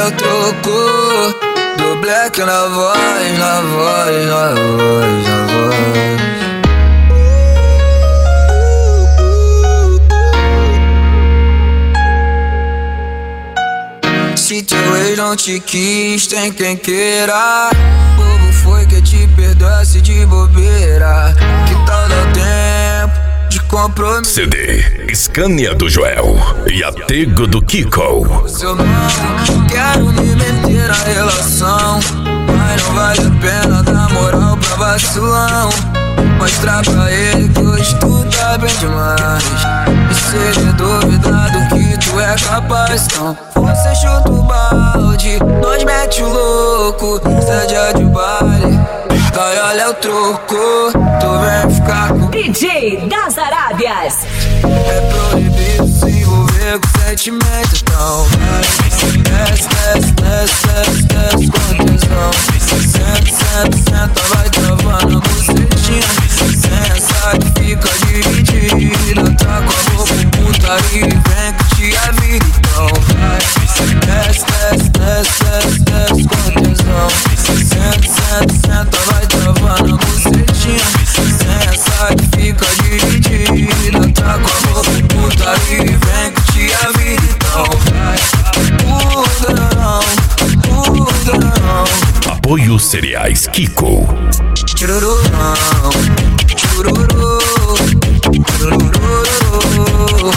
o troco do black na voz, na voz, na voz, na voz. Se teu ex não te quis, tem quem queira. Bobo foi que te perdoasse de bobeira. Que tal dar tempo de compromisso? CD Scania do Joel e Atego do Kiko. Se eu não quero me meter na relação, mas não vale a pena dar moral pra vacilão. Mostrar pra ele que hoje tu tá bem demais. E se ele duvidar do que tu é capaz, então você chuta o balde, nós mete o louco. Se é dia de baile, vai olha o troco. Tu vem ficar com DJ das Arábias. É proibido se envolver com sentimento, então vai. Desce, desce, desce, desce, desce com tesão. Senta, senta, senta, vai travando a bucetinha. Sensa que fica dividida. Tá com a boca putaria e vem curtir a vida, então vai. Desce, desce, desce, desce, desce com tesão. Senta, senta, senta, vai travando a bucetinha. Sensa que fica dividida. Tá com a boca putaria e vem curtir a vida, então vai. Apoio Cereais Kiko. Chururu, chururu, chururu.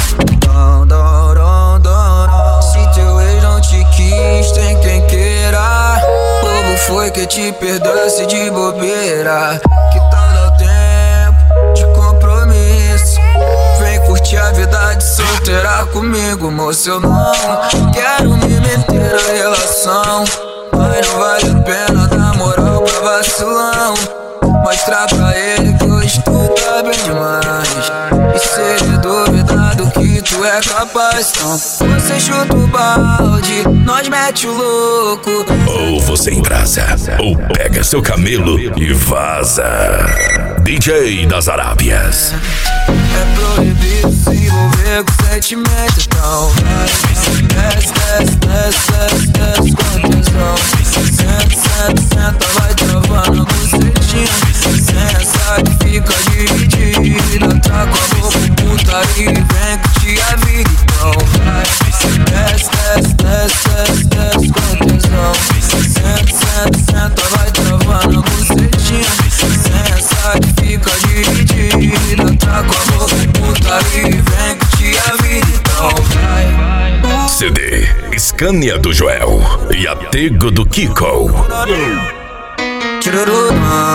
Se teu ex não te quis, tem quem queira. Bobo foi que te perdoasse de bobeira. Que tal dar tempo de compromisso? Vem curtir a vida de solteira comigo, moço. Eu não quero me meter na relação, mas não vale a pena dar moral pra vacilão. Mostrar pra ele que hoje tu tá bem demais. E se ele duvidar do que tu é capaz, então você chuta o balde, nós mete o louco. Ou você embrasa, ou pega seu camelo e vaza. DJ das Arábias. É proibido se envolver com sentimento, então vai. Desce, desce, desce, desce, desce com tesão. Senta, senta, senta, vai travando a bucetinha. Sensa que fica dividida. Tá com a boca putaria e vem curtir a vida, então vai. Desce, desce, desce, desce, desce com tesão. Senta, senta, senta, vai travando a bucetinha. Sensa que fica dividida. Tá com a boca putaria e vem curtir a vida, então vai. CD Scania do Joel e Atego do Kiko. Chururu,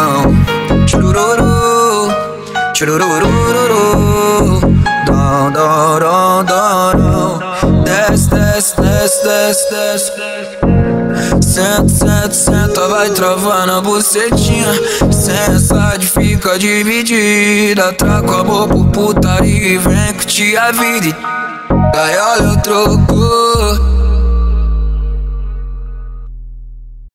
chururu, chururu, dom, dom, dom, dom. Desce, desce, desce, desce, desce. Senta, senta, senta, vai travando a bucetinha. Sensa de fica dividida. Tá com a boca putaria e vem curtir a vida. Daí olha o troco